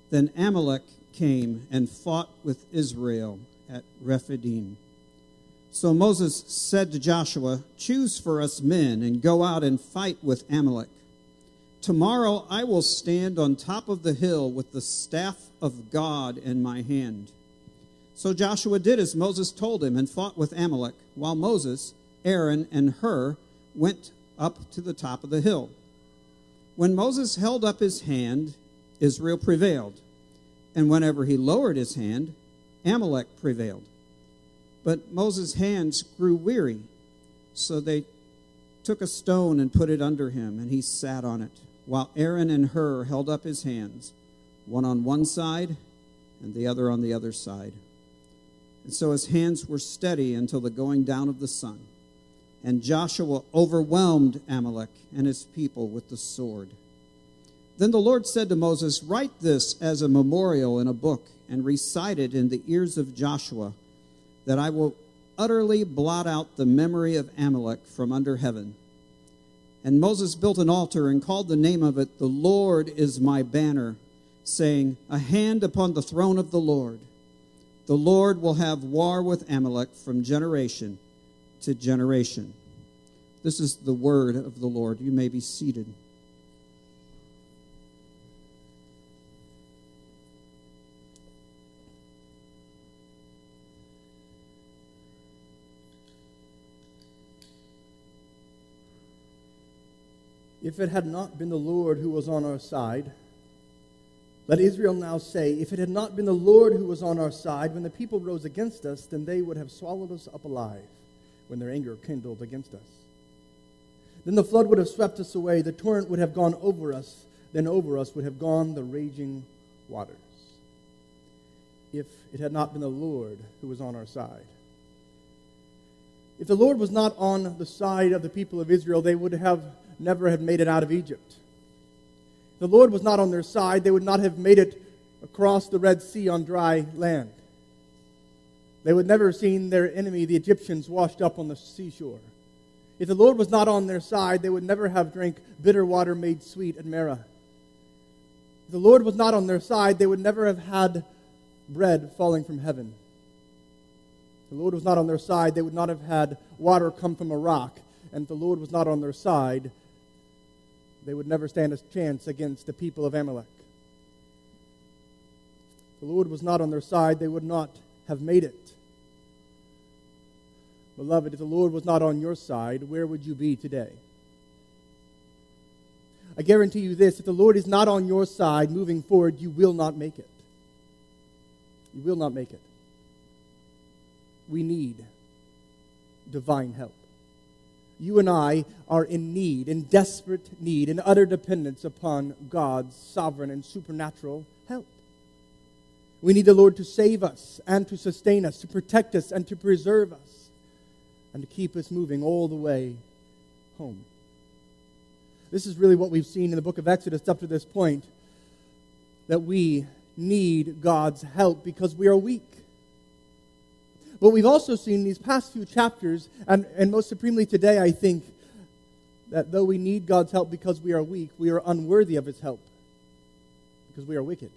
Then Amalek came and fought with Israel at Rephidim. So Moses said to Joshua, "Choose for us men and go out and fight with Amalek. Tomorrow I will stand on top of the hill with the staff of God in my hand." So Joshua did as Moses told him and fought with Amalek, while Moses, Aaron, and Hur went up to the top of the hill. When Moses held up his hand, Israel prevailed, and whenever he lowered his hand, Amalek prevailed. But Moses' hands grew weary, so they took a stone and put it under him, and he sat on it, while Aaron and Hur held up his hands, one on one side and the other on the other side. And so his hands were steady until the going down of the sun. And Joshua overwhelmed Amalek and his people with the sword. Then the Lord said to Moses, "Write this as a memorial in a book and recite it in the ears of Joshua, that I will utterly blot out the memory of Amalek from under heaven." And Moses built an altar and called the name of it, "The Lord is my banner," saying, "A hand upon the throne of the Lord. The Lord will have war with Amalek from generation to generation." This is the word of the Lord. You may be seated. If it had not been the Lord who was on our side, let Israel now say, if it had not been the Lord who was on our side, when the people rose against us, then they would have swallowed us up alive when their anger kindled against us. Then the flood would have swept us away, the torrent would have gone over us, then over us would have gone the raging waters. If it had not been the Lord who was on our side. If the Lord was not on the side of the people of Israel, they would have never have made it out of Egypt. If the Lord was not on their side, they would not have made it across the Red Sea on dry land. They would never have seen their enemy, the Egyptians, washed up on the seashore. If the Lord was not on their side, they would never have drank bitter water made sweet at Meribah. If the Lord was not on their side, they would never have had bread falling from heaven. If the Lord was not on their side, they would not have had water come from a rock. And if the Lord was not on their side, they would never stand a chance against the people of Amalek. If the Lord was not on their side, they would not have made it. Beloved, if the Lord was not on your side, where would you be today? I guarantee you this, if the Lord is not on your side moving forward, you will not make it. You will not make it. We need divine help. You and I are in need, in desperate need, in utter dependence upon God's sovereign and supernatural help. We need the Lord to save us and to sustain us, to protect us and to preserve us, and to keep us moving all the way home. This is really what we've seen in the book of Exodus up to this point, that we need God's help because we are weak. But we've also seen these past few chapters, and most supremely today, I think, that though we need God's help because we are weak, we are unworthy of His help because we are wicked.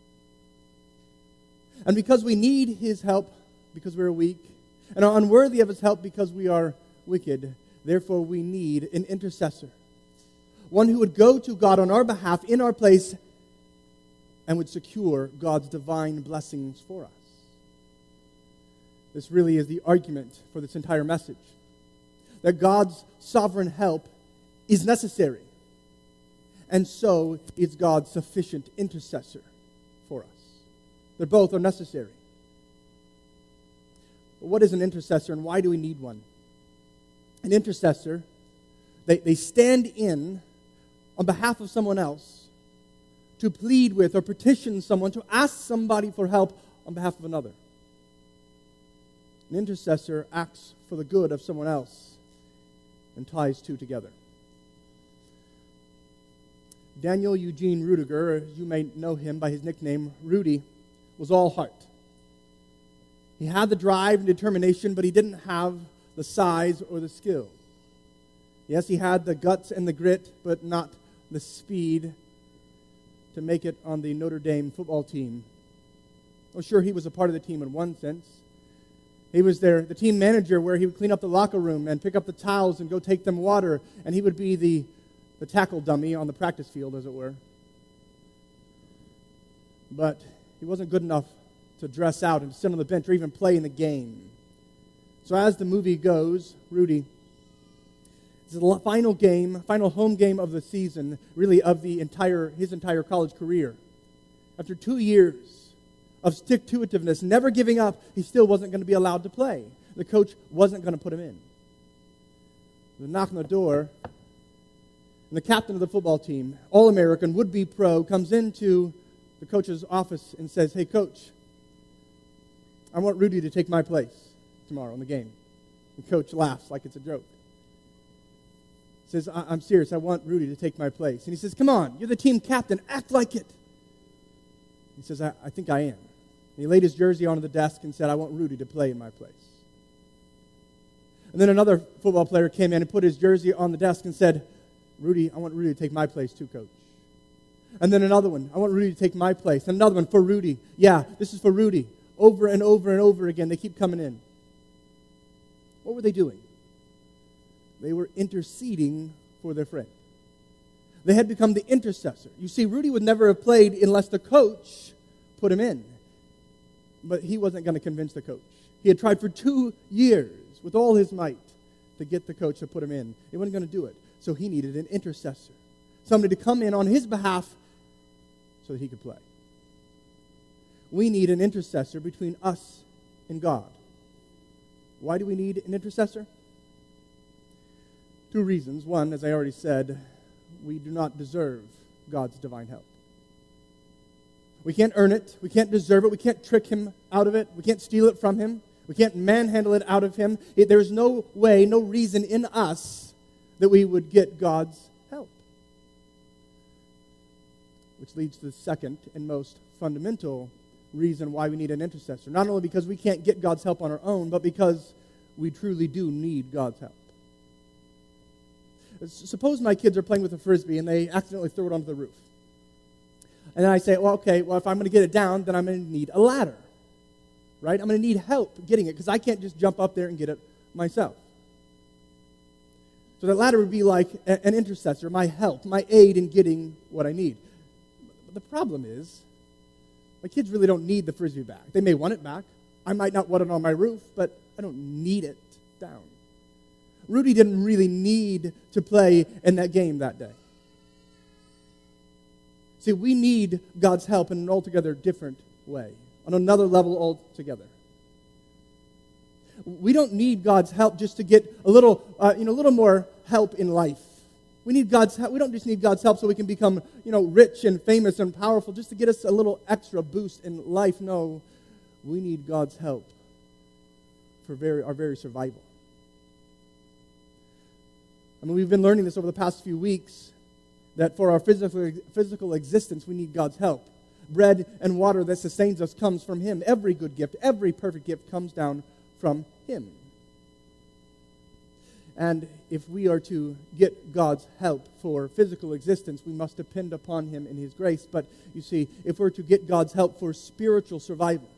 And because we need His help because we are weak, and are unworthy of His help because we are wicked, therefore we need an intercessor. One who would go to God on our behalf in our place and would secure God's divine blessings for us. This really is the argument for this entire message. That God's sovereign help is necessary. And so is God's sufficient intercessor for us. They both are necessary. But what is an intercessor and why do we need one? An intercessor, they stand in on behalf of someone else to plead with or petition someone, to ask somebody for help on behalf of another. An intercessor acts for the good of someone else and ties two together. Daniel Eugene Rudiger, as you may know him by his nickname, Rudy, was all heart. He had the drive and determination, but he didn't have the size or the skill. Yes, he had the guts and the grit, but not the speed to make it on the Notre Dame football team. Well, sure, he was a part of the team in one sense. He was the team manager, where he would clean up the locker room and pick up the towels and go take them water, and he would be the tackle dummy on the practice field, as it were. But he wasn't good enough to dress out and sit on the bench or even play in the game. So as the movie goes, Rudy, this is the final home game of the season, really of his entire college career. After 2 years of stick-to-itiveness, never giving up, he still wasn't going to be allowed to play. The coach wasn't going to put him in. The knock on the door, and the captain of the football team, All-American, would-be pro, comes into the coach's office and says, "Hey, coach, I want Rudy to take my place tomorrow in the game." The coach laughs like it's a joke. He says, "I'm serious. I want Rudy to take my place." And he says, "Come on, you're the team captain. Act like it." He says, I think I am. And he laid his jersey onto the desk and said, "I want Rudy to play in my place." And then another football player came in and put his jersey on the desk and said, "Rudy, I want Rudy to take my place too, coach." And then another one, "I want Rudy to take my place." And another one, "For Rudy. Yeah, this is for Rudy." Over and over and over again, they keep coming in. What were they doing? They were interceding for their friend. They had become the intercessor. You see, Rudy would never have played unless the coach put him in. But he wasn't going to convince the coach. He had tried for 2 years with all his might to get the coach to put him in. He wasn't going to do it. So he needed an intercessor, somebody to come in on his behalf so that he could play. We need an intercessor between us and God. Why do we need an intercessor? 2 reasons. One, as I already said, we do not deserve God's divine help. We can't earn it. We can't deserve it. We can't trick him out of it. We can't steal it from him. We can't manhandle it out of him. There's no way, no reason in us that we would get God's help. Which leads to the second and most fundamental reason why we need an intercessor. Not only because we can't get God's help on our own, but because we truly do need God's help. Suppose my kids are playing with a Frisbee and they accidentally throw it onto the roof. And then I say, well, if I'm going to get it down, then I'm going to need a ladder. Right? I'm going to need help getting it because I can't just jump up there and get it myself. So that ladder would be like an intercessor, my help, my aid in getting what I need. But the problem is, my kids really don't need the Frisbee back. They may want it back. I might not want it on my roof, but I don't need it down. Rudy didn't really need to play in that game that day. See, we need God's help in an altogether different way, on another level altogether. We don't need God's help just to get a little more help in life. We need God's help. We don't just need God's help so we can become, rich and famous and powerful, just to get us a little extra boost in life. No, we need God's help for our very survival. I mean, we've been learning this over the past few weeks, that for our physical existence, we need God's help. Bread and water that sustains us comes from Him. Every good gift, every perfect gift comes down from Him. And if we are to get God's help for physical existence, we must depend upon Him in His grace. But you see, if we're to get God's help for spiritual survival,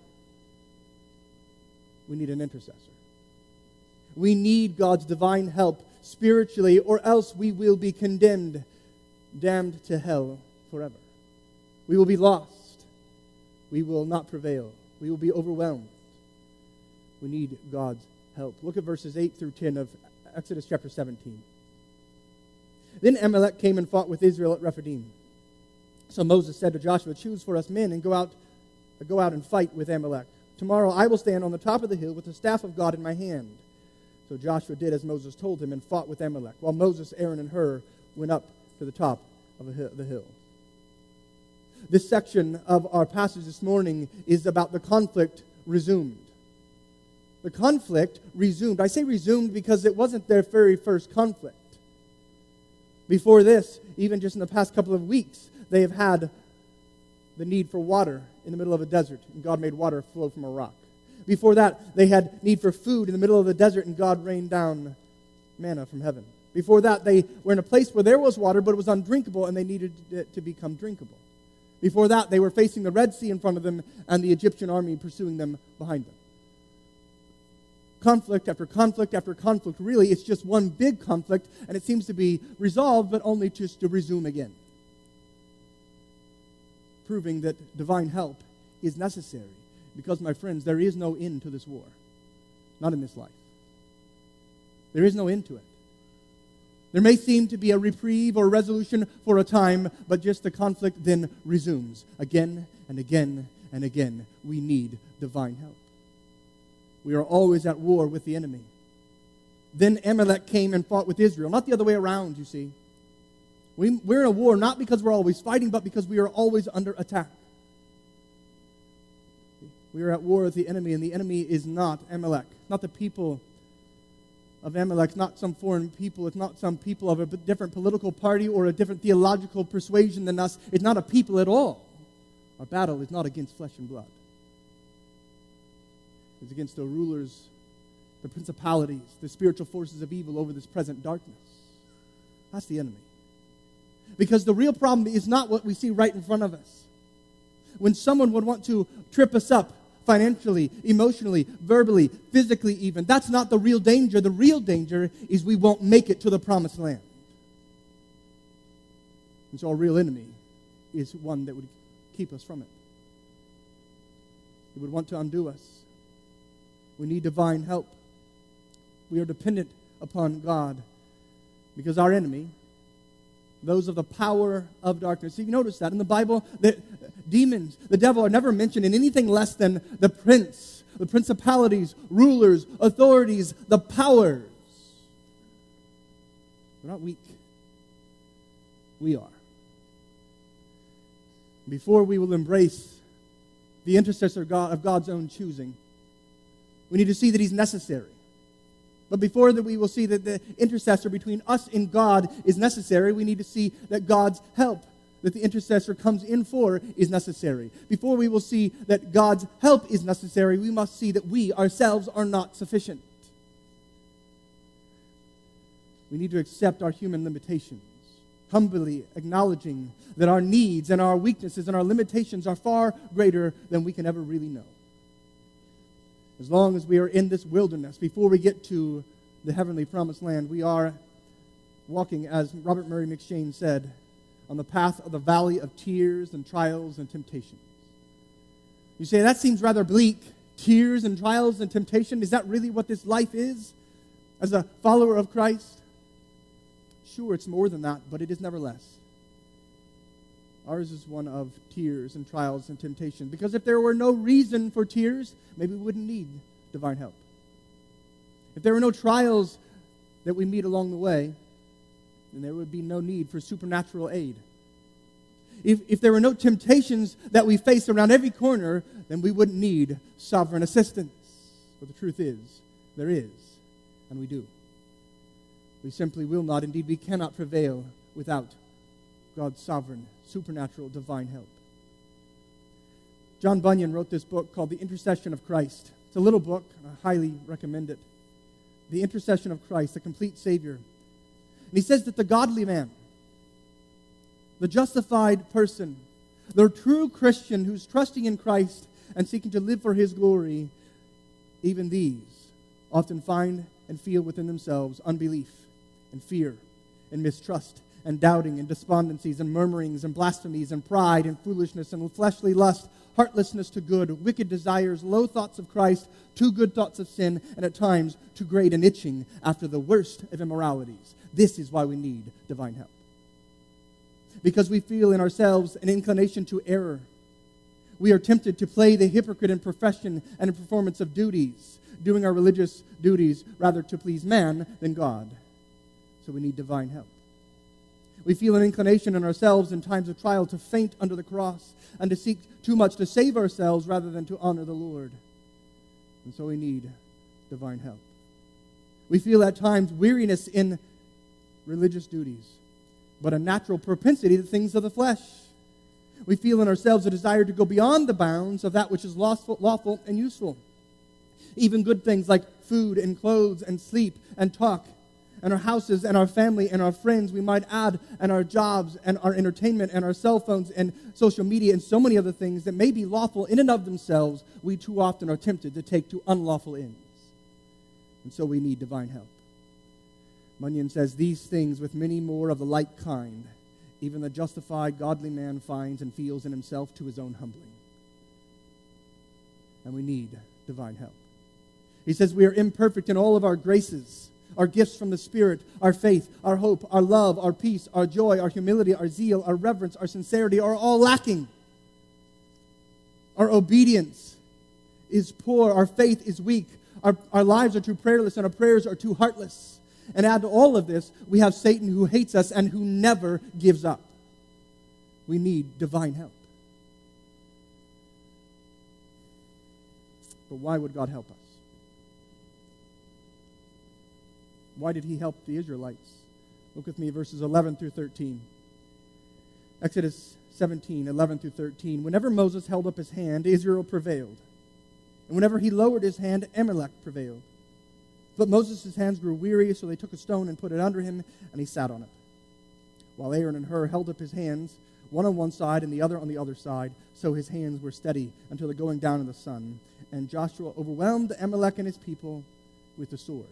we need an intercessor. We need God's divine help spiritually, or else we will be condemned, damned to hell forever. We will be lost. We will not prevail. We will be overwhelmed. We need God's help. Look at verses 8 through 10 of Exodus chapter 17. Then Amalek came and fought with Israel at Rephidim. So Moses said to Joshua, "Choose for us men and go out and fight with Amalek. Tomorrow I will stand on the top of the hill with the staff of God in my hand." So Joshua did as Moses told him and fought with Amalek, while Moses, Aaron, and Hur went up to the top of the hill. This section of our passage this morning is about the conflict resumed. The conflict resumed. I say resumed because it wasn't their very first conflict. Before this, even just in the past couple of weeks, they have had the need for water in the middle of a desert, and God made water flow from a rock. Before that, they had need for food in the middle of the desert, and God rained down manna from heaven. Before that, they were in a place where there was water, but it was undrinkable, and they needed it to become drinkable. Before that, they were facing the Red Sea in front of them and the Egyptian army pursuing them behind them. Conflict after conflict after conflict. Really, it's just one big conflict, and it seems to be resolved, but only just to resume again. Proving that divine help is necessary. Because, my friends, there is no end to this war. Not in this life. There is no end to it. There may seem to be a reprieve or resolution for a time, but just the conflict then resumes again and again and again. We need divine help. We are always at war with the enemy. Then Amalek came and fought with Israel. Not the other way around, you see. We're in a war not because we're always fighting, but because we are always under attack. We are at war with the enemy, and the enemy is not Amalek. Not the people of Amalek, not some foreign people. It's not some people of a different political party or a different theological persuasion than us. It's not a people at all. Our battle is not against flesh and blood. It's against the rulers, the principalities, the spiritual forces of evil over this present darkness. That's the enemy. Because the real problem is not what we see right in front of us. When someone would want to trip us up financially, emotionally, verbally, physically even, that's not the real danger. The real danger is we won't make it to the promised land. And so our real enemy is one that would keep us from it. He would want to undo us. We need divine help. We are dependent upon God because our enemy, those of the power of darkness. So you notice that in the Bible, that demons, the devil, are never mentioned in anything less than the prince, the principalities, rulers, authorities, the powers. They're not weak. We are. Before we will embrace the intercessor of God's own choosing, we need to see that he's necessary. But before that we will see that the intercessor between us and God is necessary, we need to see that God's help that the intercessor comes in for is necessary. Before we will see that God's help is necessary, we must see that we ourselves are not sufficient. We need to accept our human limitations, humbly acknowledging that our needs and our weaknesses and our limitations are far greater than we can ever really know. As long as we are in this wilderness, before we get to the heavenly promised land, we are walking, as Robert Murray McCheyne said, on the path of the valley of tears and trials and temptations. You say, that seems rather bleak. Tears and trials and temptation. Is that really what this life is as a follower of Christ? Sure, it's more than that, but it is never less. Ours is one of tears and trials and temptation. Because if there were no reason for tears, maybe we wouldn't need divine help. If there were no trials that we meet along the way, then there would be no need for supernatural aid. If there were no temptations that we face around every corner, then we wouldn't need sovereign assistance. But the truth is, there is, and we do. We simply will not, indeed we cannot prevail without God's sovereign, supernatural, divine help. John Bunyan wrote this book called The Intercession of Christ. It's a little book, and I highly recommend it. The Intercession of Christ, the complete Savior. And he says that the godly man, the justified person, the true Christian who's trusting in Christ and seeking to live for his glory, even these often find and feel within themselves unbelief and fear and mistrust and doubting and despondencies and murmurings and blasphemies and pride and foolishness and fleshly lust, heartlessness to good, wicked desires, low thoughts of Christ, too good thoughts of sin, and at times too great an itching after the worst of immoralities. This is why we need divine help. Because we feel in ourselves an inclination to error. We are tempted to play the hypocrite in profession and in performance of duties, doing our religious duties rather to please man than God. So we need divine help. We feel an inclination in ourselves in times of trial to faint under the cross and to seek too much to save ourselves rather than to honor the Lord. And so we need divine help. We feel at times weariness in religious duties, but a natural propensity to things of the flesh. We feel in ourselves a desire to go beyond the bounds of that which is lawful and useful. Even good things like food and clothes and sleep and talk and our houses and our family and our friends, we might add, and our jobs and our entertainment and our cell phones and social media and so many other things that may be lawful in and of themselves, we too often are tempted to take to unlawful ends. And so we need divine help. Bunyan says, these things with many more of the like kind, even the justified, godly man finds and feels in himself to his own humbling. And we need divine help. He says we are imperfect in all of our graces, our gifts from the Spirit, our faith, our hope, our love, our peace, our joy, our humility, our zeal, our reverence, our sincerity are all lacking. Our obedience is poor. Our faith is weak. Our lives are too prayerless and our prayers are too heartless. And add to all of this, we have Satan who hates us and who never gives up. We need divine help. But why would God help us? Why did he help the Israelites? Look with me, verses 11 through 13. Exodus 17, 11 through 13. Whenever Moses held up his hand, Israel prevailed. And whenever he lowered his hand, Amalek prevailed. But Moses' hands grew weary, so they took a stone and put it under him, and he sat on it. While Aaron and Hur held up his hands, one on one side and the other on the other side, so his hands were steady until the going down of the sun. And Joshua overwhelmed Amalek and his people with the sword.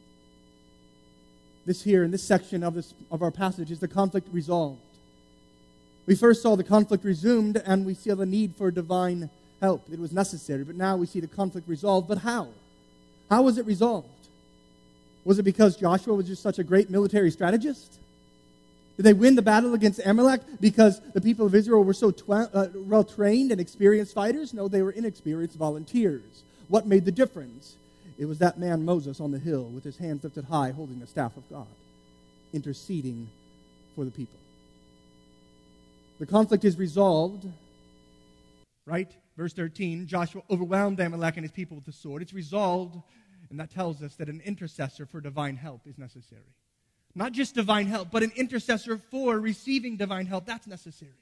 This here, in this section of our passage, is the conflict resolved. We first saw the conflict resumed, and we see the need for divine help. It was necessary, but now we see the conflict resolved. But how? How was it resolved? Was it because Joshua was just such a great military strategist? Did they win the battle against Amalek because the people of Israel were so well-trained and experienced fighters? No, they were inexperienced volunteers. What made the difference? It was that man Moses on the hill with his hands lifted high holding the staff of God, interceding for the people. The conflict is resolved, right? Verse 13, Joshua overwhelmed Amalek and his people with the sword. It's resolved, and that tells us that an intercessor for divine help is necessary. Not just divine help, but an intercessor for receiving divine help. That's necessary.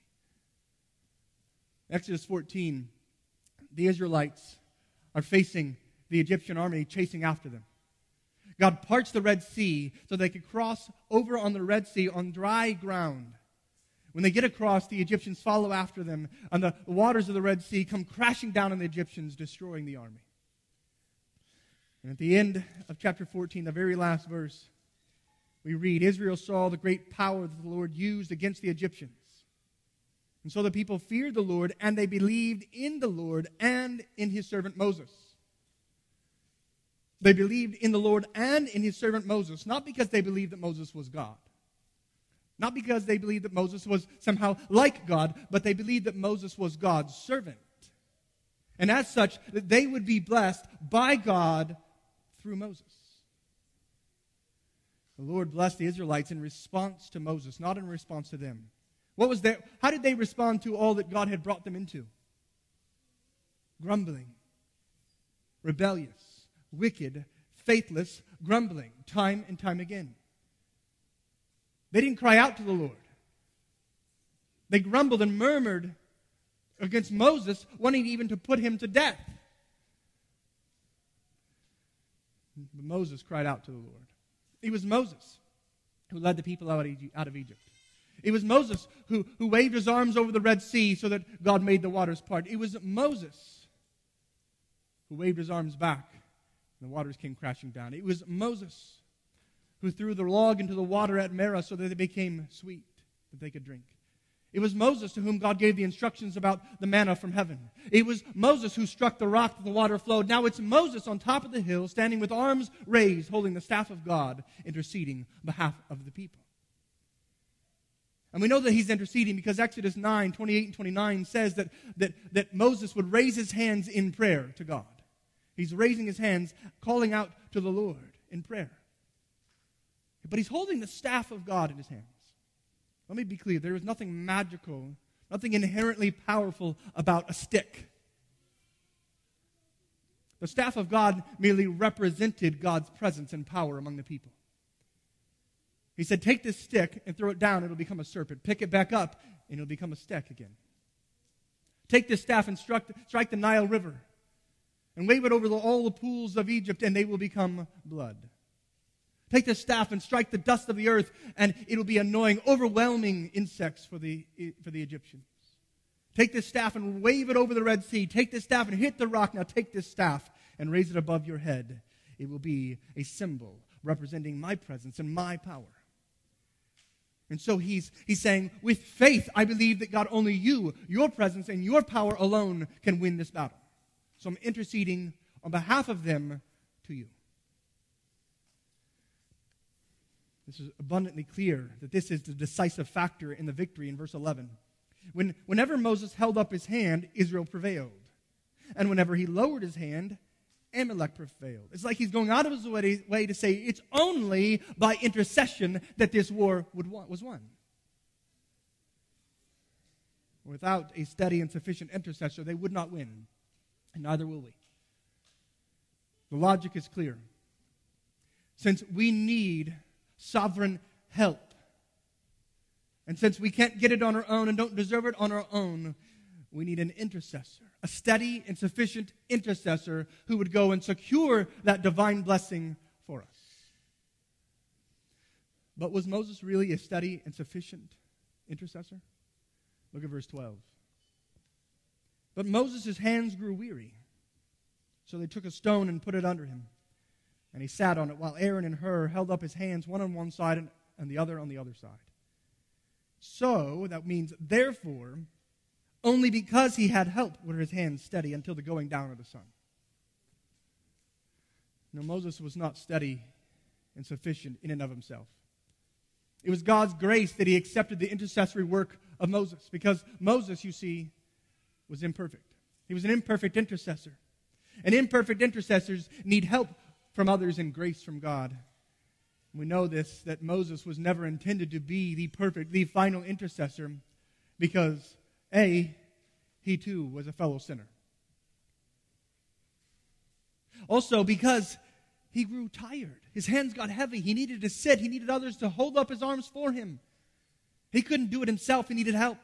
Exodus 14, the Israelites are facing the Egyptian army chasing after them. God parts the Red Sea so they could cross over on the Red Sea on dry ground. When they get across, the Egyptians follow after them, and the waters of the Red Sea come crashing down on the Egyptians, destroying the army. And at the end of chapter 14, the very last verse, we read, Israel saw the great power that the Lord used against the Egyptians. And so the people feared the Lord, and they believed in the Lord and in his servant Moses. They believed in the Lord and in his servant Moses, not because they believed that Moses was God. Not because they believed that Moses was somehow like God, but they believed that Moses was God's servant. And as such, that they would be blessed by God through Moses. The Lord blessed the Israelites in response to Moses, not in response to them. How did they respond to all that God had brought them into? Grumbling, rebellious, wicked, faithless, grumbling, time and time again. They didn't cry out to the Lord. They grumbled and murmured against Moses, wanting even to put him to death. But Moses cried out to the Lord. It was Moses who led the people out of Egypt. It was Moses who waved his arms over the Red Sea so that God made the waters part. It was Moses who waved his arms back and the waters came crashing down. It was Moses who threw the log into the water at Merah so that it became sweet, that they could drink. It was Moses to whom God gave the instructions about the manna from heaven. It was Moses who struck the rock that the water flowed. Now it's Moses on top of the hill, standing with arms raised, holding the staff of God, interceding on behalf of the people. And we know that he's interceding because Exodus 9, 28 and 29 says that Moses would raise his hands in prayer to God. He's raising his hands, calling out to the Lord in prayer. But he's holding the staff of God in his hands. Let me be clear. There is nothing magical, nothing inherently powerful about a stick. The staff of God merely represented God's presence and power among the people. He said, take this stick and throw it down, it'll become a serpent. Pick it back up, and it'll become a stick again. Take this staff and strike the Nile River, and wave it over all the pools of Egypt, and they will become blood. Take this staff and strike the dust of the earth, and it will be annoying, overwhelming insects for the Egyptians. Take this staff and wave it over the Red Sea. Take this staff and hit the rock. Now take this staff and raise it above your head. It will be a symbol representing my presence and my power. And so he's saying, with faith, I believe that God, only you, your presence and your power alone can win this battle. So I'm interceding on behalf of them to you. This is abundantly clear that this is the decisive factor in the victory in verse 11. Whenever Moses held up his hand, Israel prevailed. And whenever he lowered his hand, Amalek prevailed. It's like he's going out of his way to say it's only by intercession that this war was won. Without a steady and sufficient intercessor, they would not win, and neither will we. The logic is clear. Since we need sovereign help, and since we can't get it on our own and don't deserve it on our own, we need an intercessor, a steady and sufficient intercessor who would go and secure that divine blessing for us. But was Moses really a steady and sufficient intercessor? Look at verse 12. But Moses' hands grew weary, so they took a stone and put it under him, and he sat on it, while Aaron and Hur held up his hands, one on one side and the other on the other side. So, that means, therefore, only because he had help were his hands steady until the going down of the sun. No, Moses was not steady and sufficient in and of himself. It was God's grace that he accepted the intercessory work of Moses, because Moses, you see, was imperfect. He was an imperfect intercessor. And imperfect intercessors need help from others and grace from God. We know this, that Moses was never intended to be the perfect, the final intercessor, because he too was a fellow sinner. Also, because he grew tired. His hands got heavy. He needed to sit. He needed others to hold up his arms for him. He couldn't do it himself. He needed help.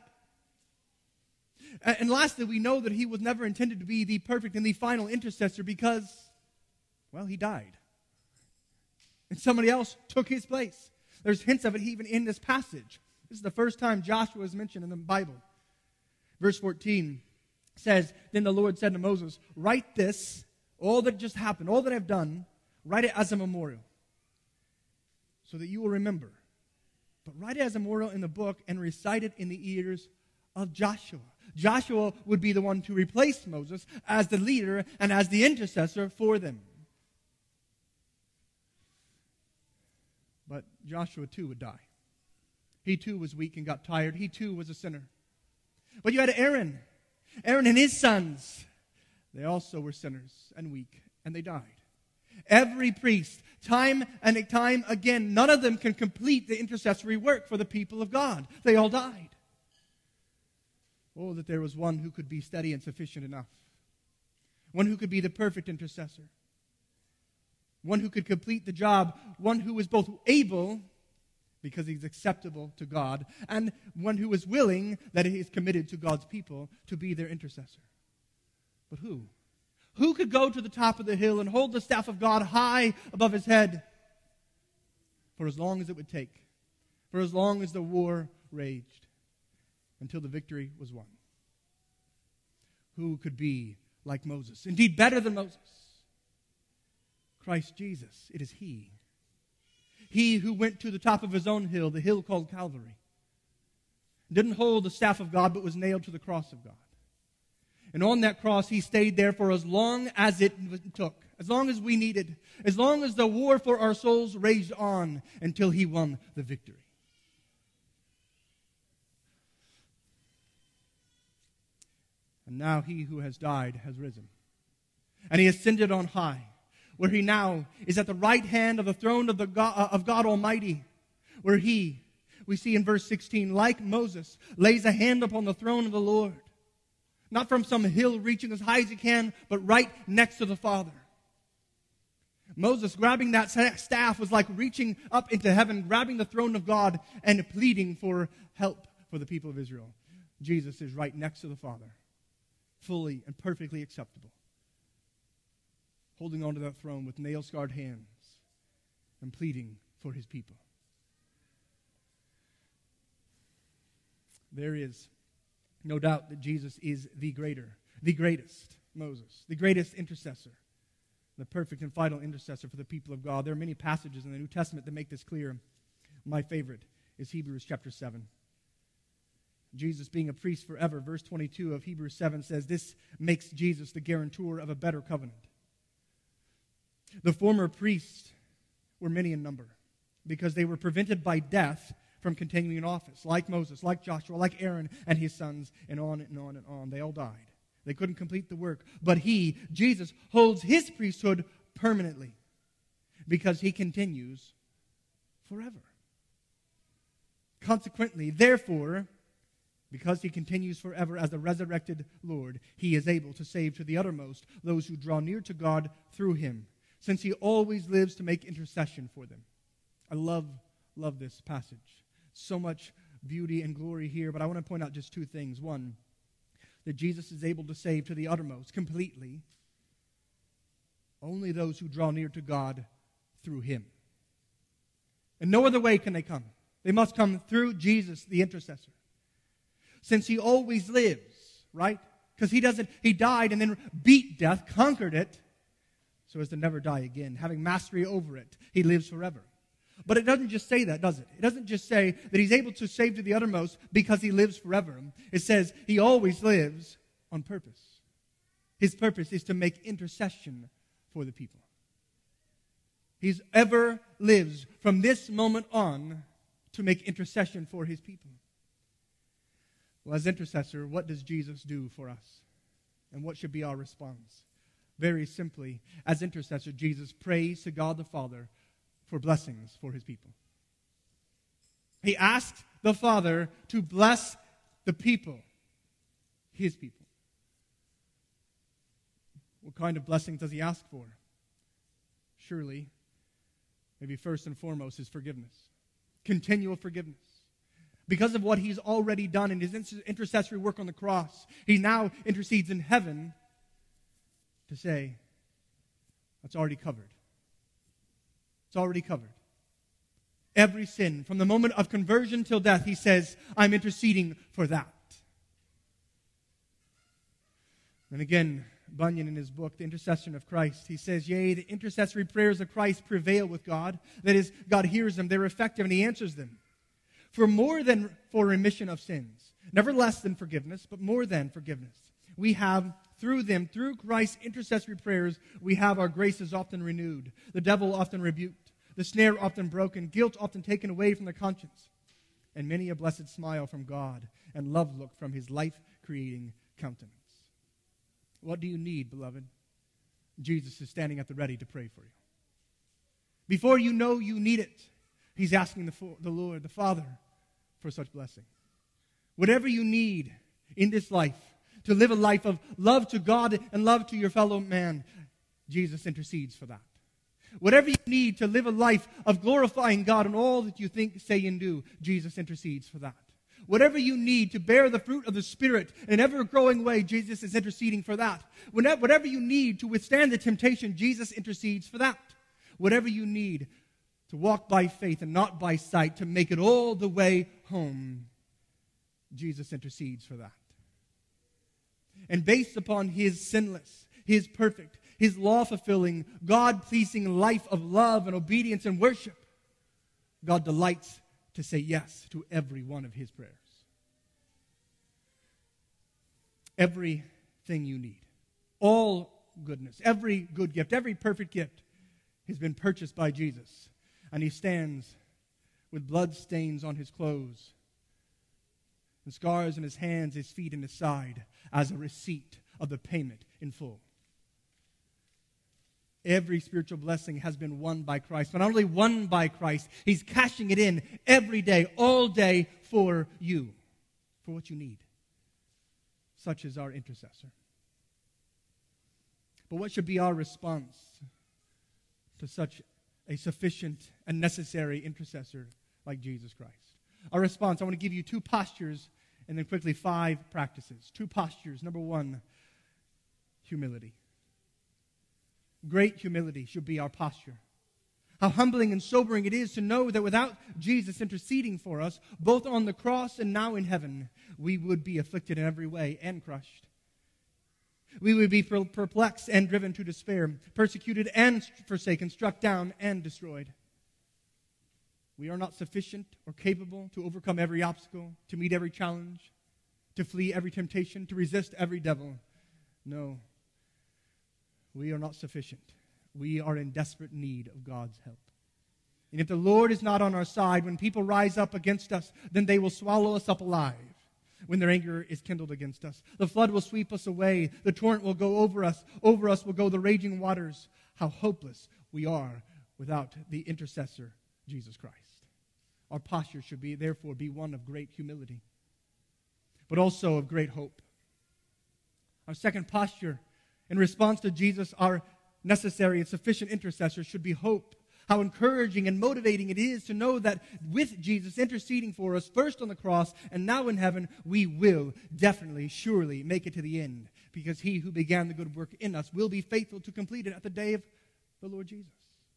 And lastly, we know that he was never intended to be the perfect and the final intercessor because, well, he died. And somebody else took his place. There's hints of it even in this passage. This is the first time Joshua is mentioned in the Bible. Verse 14 says, Then the Lord said to Moses, Write this, all that just happened, all that I've done, write it as a memorial, so that you will remember. But write it as a memorial in the book and recite it in the ears of Joshua. Joshua would be the one to replace Moses as the leader and as the intercessor for them. But Joshua too would die. He too was weak and got tired. He too was a sinner. But you had Aaron. Aaron and his sons. They also were sinners and weak, and they died. Every priest, time and time again, none of them can complete the intercessory work for the people of God. They all died. Oh, that there was one who could be steady and sufficient enough. One who could be the perfect intercessor. One who could complete the job. One who was both able, because he's acceptable to God, and one who is willing, that he is committed to God's people, to be their intercessor. But who? Who could go to the top of the hill and hold the staff of God high above his head for as long as it would take, for as long as the war raged, until the victory was won? Who could be like Moses? Indeed, better than Moses. Christ Jesus. It is he. He who went to the top of his own hill, the hill called Calvary. Didn't hold the staff of God, but was nailed to the cross of God. And on that cross, he stayed there for as long as it took, as long as we needed, as long as the war for our souls raged on, until he won the victory. And now he who has died has risen. And he ascended on high, where he now is at the right hand of the throne of God Almighty, where he, we see in verse 16, like Moses, lays a hand upon the throne of the Lord. Not from some hill reaching as high as he can, but right next to the Father. Moses grabbing that staff was like reaching up into heaven, grabbing the throne of God and pleading for help for the people of Israel. Jesus is right next to the Father, fully and perfectly acceptable, holding onto that throne with nail-scarred hands and pleading for his people. There is no doubt that Jesus is the greatest Moses, the greatest intercessor, the perfect and final intercessor for the people of God. There are many passages in the New Testament that make this clear. My favorite is Hebrews chapter 7. Jesus being a priest forever, verse 22 of Hebrews 7 says, this makes Jesus the guarantor of a better covenant. The former priests were many in number because they were prevented by death from continuing in office, like Moses, like Joshua, like Aaron and his sons, and on and on and on. They all died. They couldn't complete the work. But he, Jesus, holds his priesthood permanently because he continues forever. Consequently, therefore, because he continues forever as the resurrected Lord, he is able to save to the uttermost those who draw near to God through him, since he always lives to make intercession for them. I love this passage. So much beauty and glory here, but I want to point out just two things. One, that Jesus is able to save to the uttermost, completely, only those who draw near to God through him. And no other way can they come. They must come through Jesus, the intercessor. Since he always lives, right? Because he died and then beat death, conquered it, so as to never die again. Having mastery over it, he lives forever. But it doesn't just say that, does it? It doesn't just say that he's able to save to the uttermost because he lives forever. It says he always lives on purpose. His purpose is to make intercession for the people. He ever lives from this moment on to make intercession for his people. Well, as intercessor, what does Jesus do for us? And what should be our response? Very simply, as intercessor, Jesus prays to God the Father for blessings for his people. He asked the Father to bless the people, his people. What kind of blessings does he ask for? Surely, maybe first and foremost, is forgiveness. Continual forgiveness. Because of what he's already done in his intercessory work on the cross, he now intercedes in heaven to say, that's already covered. It's already covered. Every sin, from the moment of conversion till death, he says, I'm interceding for that. And again, Bunyan in his book, The Intercession of Christ, he says, yea, the intercessory prayers of Christ prevail with God. That is, God hears them, they're effective, and he answers them. For more than for remission of sins, never less than forgiveness, but more than forgiveness. We have through them, through Christ's intercessory prayers, we have our graces often renewed, the devil often rebuked, the snare often broken, guilt often taken away from the conscience, and many a blessed smile from God and love look from his life-creating countenance. What do you need, beloved? Jesus is standing at the ready to pray for you. Before you know you need it, he's asking the Lord, the Father, for such blessing. Whatever you need in this life, to live a life of love to God and love to your fellow man, Jesus intercedes for that. Whatever you need to live a life of glorifying God in all that you think, say, and do, Jesus intercedes for that. Whatever you need to bear the fruit of the Spirit in an ever-growing way, Jesus is interceding for that. Whatever you need to withstand the temptation, Jesus intercedes for that. Whatever you need to walk by faith and not by sight, to make it all the way home, Jesus intercedes for that. And based upon his sinless, his perfect, his law-fulfilling, God-pleasing life of love and obedience and worship, God delights to say yes to every one of his prayers. Everything you need, all goodness, every good gift, every perfect gift has been purchased by Jesus. And he stands with blood stains on his clothes and scars in his hands, his feet, and his side as a receipt of the payment in full. Every spiritual blessing has been won by Christ. But not only won by Christ, he's cashing it in every day, all day for you, for what you need. Such is our intercessor. But what should be our response to such a sufficient and necessary intercessor like Jesus Christ? Our response, I want to give you 2 postures and then quickly 5 practices. 2 postures. Number 1, humility. Great humility should be our posture. How humbling and sobering it is to know that without Jesus interceding for us, both on the cross and now in heaven, we would be afflicted in every way and crushed. We would be perplexed and driven to despair, persecuted and forsaken, struck down and destroyed. We are not sufficient or capable to overcome every obstacle, to meet every challenge, to flee every temptation, to resist every devil. No, we are not sufficient. We are in desperate need of God's help. And if the Lord is not on our side, when people rise up against us, then they will swallow us up alive. When their anger is kindled against us, the flood will sweep us away. The torrent will go over us. Over us will go the raging waters. How hopeless we are without the intercessor, Jesus Christ. Our posture should therefore be one of great humility, but also of great hope. Our second posture in response to Jesus, our necessary and sufficient intercessor, should be hope. How encouraging and motivating it is to know that with Jesus interceding for us, first on the cross and now in heaven, we will definitely, surely make it to the end. Because he who began the good work in us will be faithful to complete it at the day of the Lord Jesus.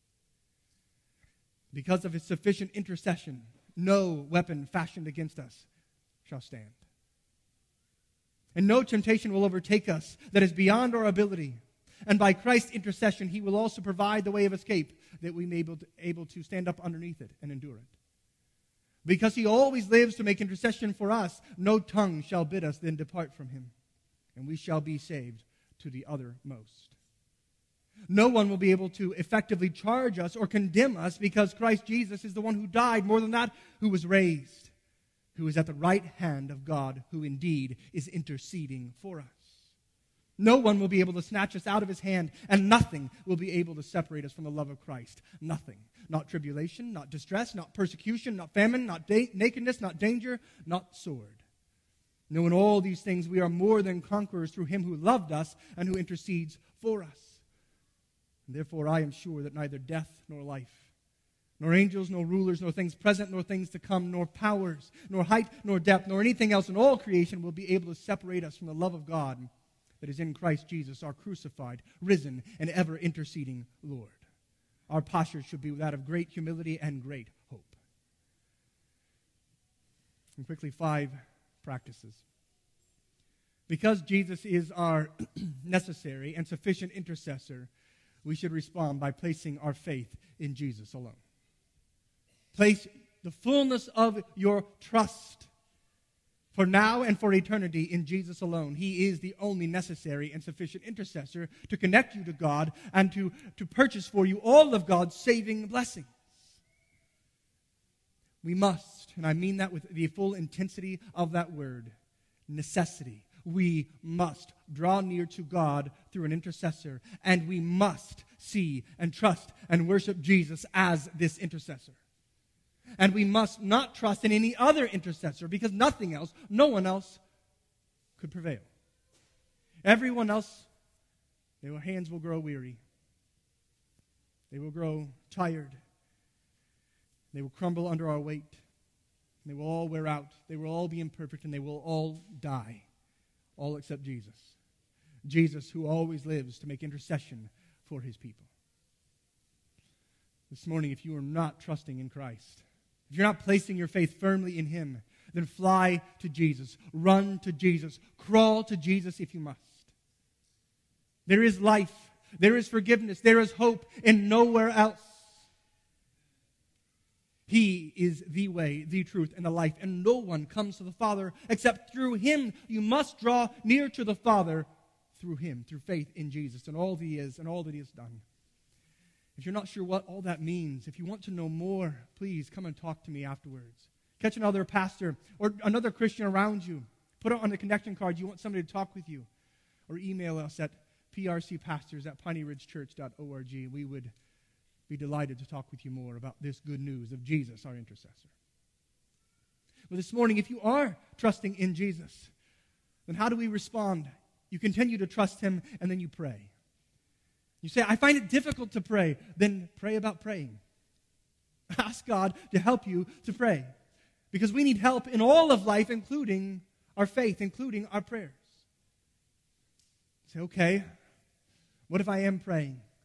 Because of his sufficient intercession, no weapon fashioned against us shall stand. And no temptation will overtake us that is beyond our ability. And by Christ's intercession, he will also provide the way of escape that we may be able to stand up underneath it and endure it. Because he always lives to make intercession for us, no tongue shall bid us then depart from him, and we shall be saved to the uttermost. No one will be able to effectively charge us or condemn us because Christ Jesus is the one who died, more than that, who was raised, who is at the right hand of God, who indeed is interceding for us. No one will be able to snatch us out of his hand, and nothing will be able to separate us from the love of Christ. Nothing. Not tribulation, not distress, not persecution, not famine, not nakedness, not danger, not sword. No, in all these things we are more than conquerors through him who loved us and who intercedes for us. And therefore I am sure that neither death nor life, nor angels, nor rulers, nor things present, nor things to come, nor powers, nor height, nor depth, nor anything else in all creation will be able to separate us from the love of God that is in Christ Jesus, our crucified, risen, and ever interceding Lord. Our posture should be that of great humility and great hope. And quickly, 5 practices. Because Jesus is our necessary and sufficient intercessor, we should respond by placing our faith in Jesus alone. Place the fullness of your trust for now and for eternity in Jesus alone. He is the only necessary and sufficient intercessor to connect you to God and to purchase for you all of God's saving blessings. We must, and I mean that with the full intensity of that word, necessity. We must draw near to God through an intercessor, and we must see and trust and worship Jesus as this intercessor. And we must not trust in any other intercessor because nothing else, no one else could prevail. Everyone else, their hands will grow weary. They will grow tired. They will crumble under our weight. They will all wear out. They will all be imperfect, and they will all die. All except Jesus. Jesus, who always lives to make intercession for his people. This morning, if you are not trusting in Christ, if you're not placing your faith firmly in him, then fly to Jesus. Run to Jesus. Crawl to Jesus if you must. There is life. There is forgiveness. There is hope in nowhere else. He is the way, the truth, and the life, and no one comes to the Father except through him. You must draw near to the Father through him, through faith in Jesus and all that he is and all that he has done. If you're not sure what all that means, if you want to know more, please come and talk to me afterwards. Catch another pastor or another Christian around you. Put it on the connection card. You want somebody to talk with you. Or email us at prcpastors@pineyridgechurch.org. We would be delighted to talk with you more about this good news of Jesus, our intercessor. But this morning, if you are trusting in Jesus, then how do we respond? You continue to trust him, and then you pray. You say, I find it difficult to pray. Then pray about praying. Ask God to help you to pray. Because we need help in all of life, including our faith, including our prayers. Say, okay, what if I am praying?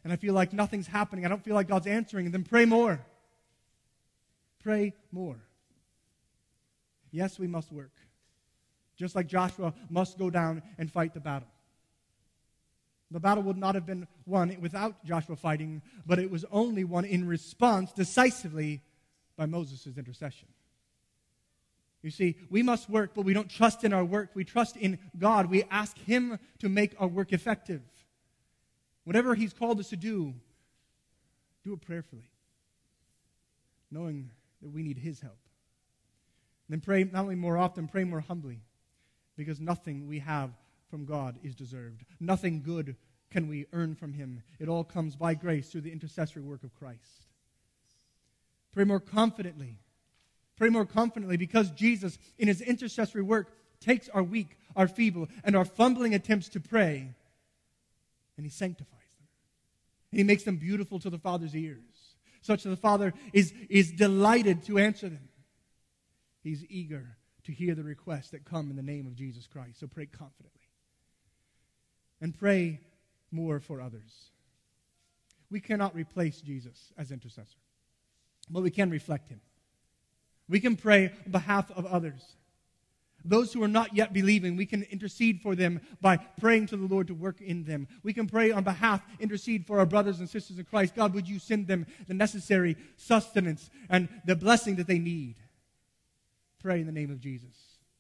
and I feel like nothing's happening, I don't feel like God's answering, then pray more. Pray more. Yes, we must work. Just like Joshua must go down and fight the battle. The battle would not have been won without Joshua fighting, but it was only won in response decisively by Moses' intercession. You see, we must work, but we don't trust in our work. We trust in God. We ask Him to make our work effective. Whatever He's called us to do it prayerfully, knowing that we need His help. And then pray not only more often, pray more humbly, because nothing we have from God is deserved. Nothing good can we earn from Him. It all comes by grace through the intercessory work of Christ. Pray more confidently. Pray more confidently because Jesus, in His intercessory work, takes our weak, our feeble, and our fumbling attempts to pray, and He sanctifies them. And He makes them beautiful to the Father's ears, such that the Father is delighted to answer them. He's eager to hear the requests that come in the name of Jesus Christ. So pray confidently. And pray more for others. We cannot replace Jesus as intercessor, but we can reflect Him. We can pray on behalf of others. Those who are not yet believing, we can intercede for them by praying to the Lord to work in them. We can pray on behalf, intercede for our brothers and sisters in Christ. God, would you send them the necessary sustenance and the blessing that they need? Pray in the name of Jesus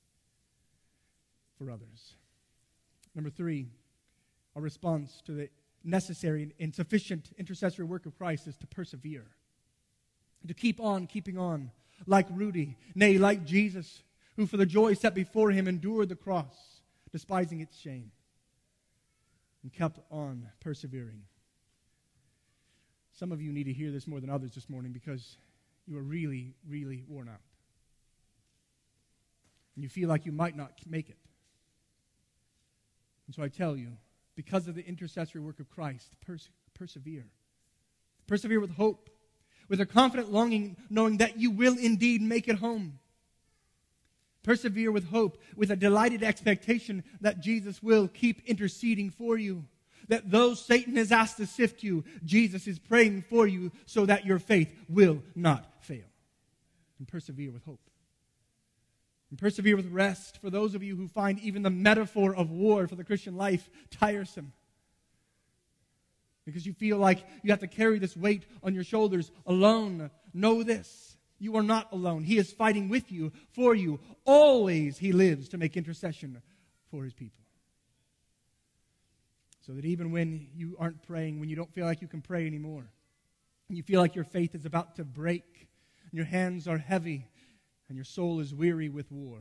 for others. Number 3, our response to the necessary and sufficient intercessory work of Christ is to persevere. To keep on keeping on, like Rudy, nay, like Jesus, who for the joy set before Him endured the cross, despising its shame, and kept on persevering. Some of you need to hear this more than others this morning because you are really, really worn out. And you feel like you might not make it. And so I tell you, because of the intercessory work of Christ, persevere. Persevere with hope, with a confident longing, knowing that you will indeed make it home. Persevere with hope, with a delighted expectation that Jesus will keep interceding for you. That though Satan has asked to sift you, Jesus is praying for you so that your faith will not fail. And persevere with hope. And persevere with rest for those of you who find even the metaphor of war for the Christian life tiresome. Because you feel like you have to carry this weight on your shoulders alone. Know this. You are not alone. He is fighting with you, for you. Always He lives to make intercession for His people. So that even when you aren't praying, when you don't feel like you can pray anymore, and you feel like your faith is about to break, and your hands are heavy, and your soul is weary with war,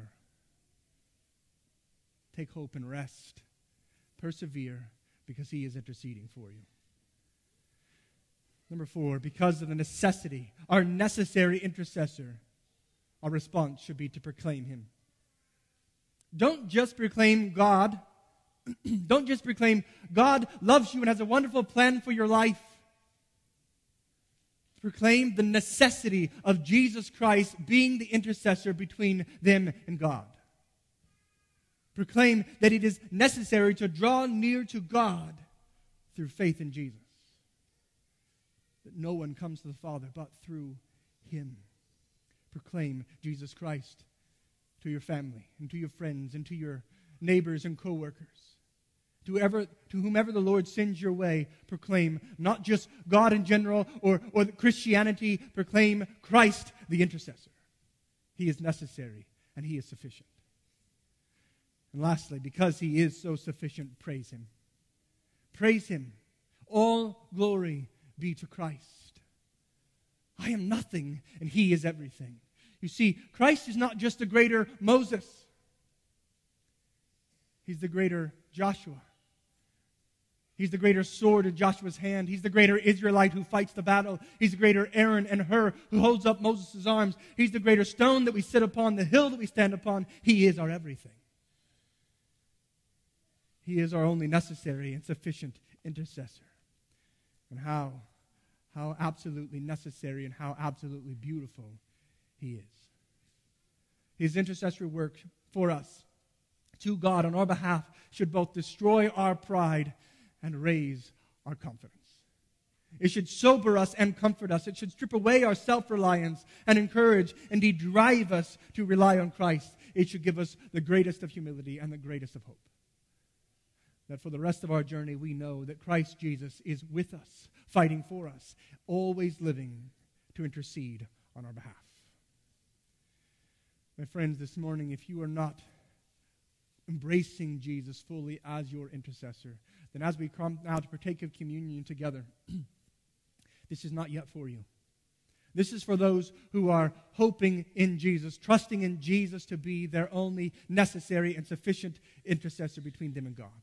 take hope and rest. Persevere because He is interceding for you. Number 4, because of the necessity, our necessary intercessor, our response should be to proclaim Him. Don't just proclaim God. Don't just proclaim God loves you and has a wonderful plan for your life. Proclaim the necessity of Jesus Christ being the intercessor between them and God. Proclaim that it is necessary to draw near to God through faith in Jesus. That no one comes to the Father but through Him. Proclaim Jesus Christ to your family and to your friends and to your neighbors and co-workers. To whomever the Lord sends your way, proclaim not just God in general or Christianity, proclaim Christ the intercessor. He is necessary and He is sufficient. And lastly, because He is so sufficient, praise Him. Praise Him. All glory be to Christ. I am nothing and He is everything. You see, Christ is not just the greater Moses. He's the greater Joshua. He's the greater sword in Joshua's hand. He's the greater Israelite who fights the battle. He's the greater Aaron and Hur who holds up Moses' arms. He's the greater stone that we sit upon, the hill that we stand upon. He is our everything. He is our only necessary and sufficient intercessor. And how absolutely necessary and how absolutely beautiful He is. His intercessory work for us to God on our behalf should both destroy our pride and raise our confidence. It should sober us and comfort us. It should strip away our self-reliance and encourage, indeed drive us to rely on Christ. It should give us the greatest of humility and the greatest of hope. That for the rest of our journey, we know that Christ Jesus is with us, fighting for us, always living to intercede on our behalf. My friends, this morning, if you are not embracing Jesus fully as your intercessor, then as we come now to partake of communion together, this is not yet for you. This is for those who are hoping in Jesus, trusting in Jesus to be their only necessary and sufficient intercessor between them and God.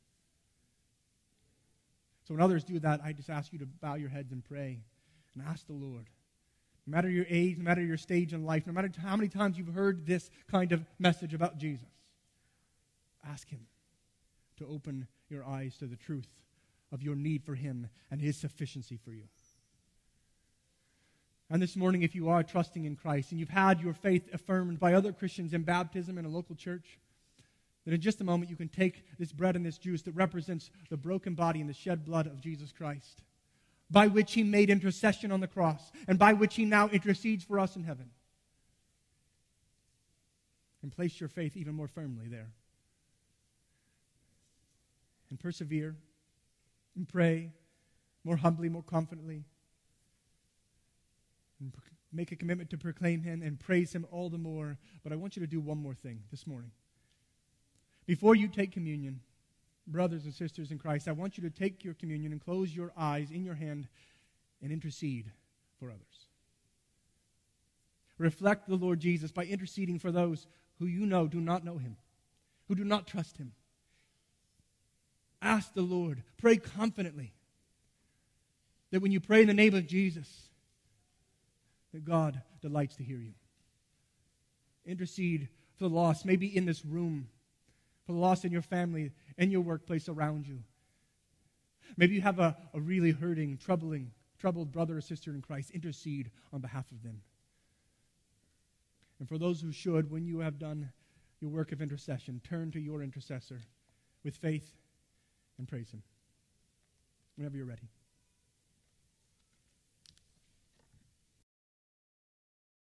So when others do that, I just ask you to bow your heads and pray and ask the Lord. No matter your age, no matter your stage in life, no matter how many times you've heard this kind of message about Jesus, ask Him to open your eyes to the truth of your need for Him and His sufficiency for you. And this morning, if you are trusting in Christ and you've had your faith affirmed by other Christians in baptism in a local church, then in just a moment you can take this bread and this juice that represents the broken body and the shed blood of Jesus Christ, by which He made intercession on the cross and by which He now intercedes for us in heaven. And place your faith even more firmly there. And persevere and pray more humbly, more confidently. And make a commitment to proclaim Him and praise Him all the more. But I want you to do one more thing this morning. Before you take communion, brothers and sisters in Christ, I want you to take your communion and close your eyes in your hand and intercede for others. Reflect the Lord Jesus by interceding for those who you know do not know Him, who do not trust Him. Ask the Lord, pray confidently that when you pray in the name of Jesus, that God delights to hear you. Intercede for the lost, maybe in this room, for the lost in your family, in your workplace around you. Maybe you have a really hurting, troubled brother or sister in Christ. Intercede on behalf of them. And for those who should, when you have done your work of intercession, turn to your intercessor with faith and praise Him whenever you're ready.